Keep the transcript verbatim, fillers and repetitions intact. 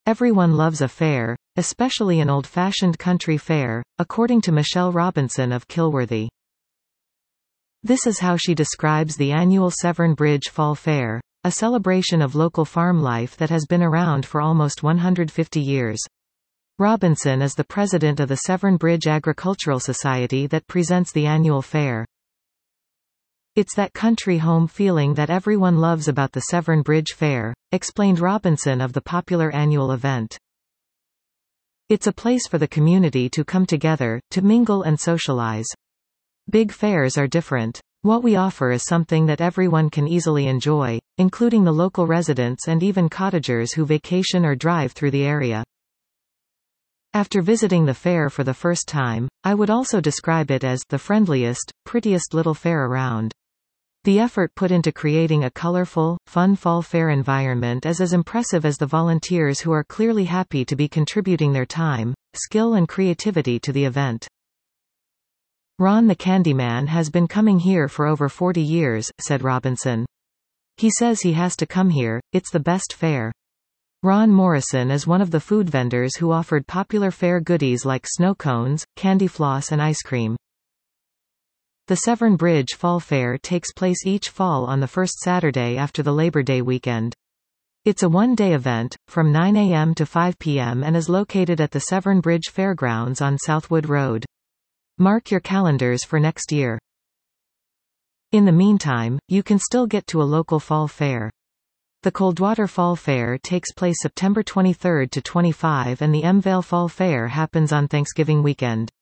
Everyone loves a fair, especially an old-fashioned country fair, according to Michelle Robinson of Kilworthy. This is how she describes the annual Severn Bridge Fall Fair, a celebration of local farm life that has been around for almost one hundred fifty years. Robinson is the president of the Severn Bridge Agricultural Society that presents the annual fair. It's that country home feeling that everyone loves about the Severn Bridge Fair, explained Robinson of the popular annual event. It's a place for the community to come together, to mingle and socialize. Big fairs are different. What we offer is something that everyone can easily enjoy, including the local residents and even cottagers who vacation or drive through the area. After visiting the fair for the first time, I would also describe it as the friendliest, prettiest little fair around. The effort put into creating a colorful, fun fall fair environment is as impressive as the volunteers who are clearly happy to be contributing their time, skill and creativity to the event. Ron the Candyman has been coming here for over forty years, said Robinson. He says he has to come here, it's the best fair. Ron Morrison is one of the food vendors who offered popular fair goodies like snow cones, candy floss and ice cream. The Severn Bridge Fall Fair takes place each fall on the first Saturday after the Labor Day weekend. It's a one-day event, from nine a m to five p m and is located at the Severn Bridge Fairgrounds on Southwood Road. Mark your calendars for next year. In the meantime, you can still get to a local fall fair. The Coldwater Fall Fair takes place September twenty-third to twenty-fifth and the Emvale Fall Fair happens on Thanksgiving weekend.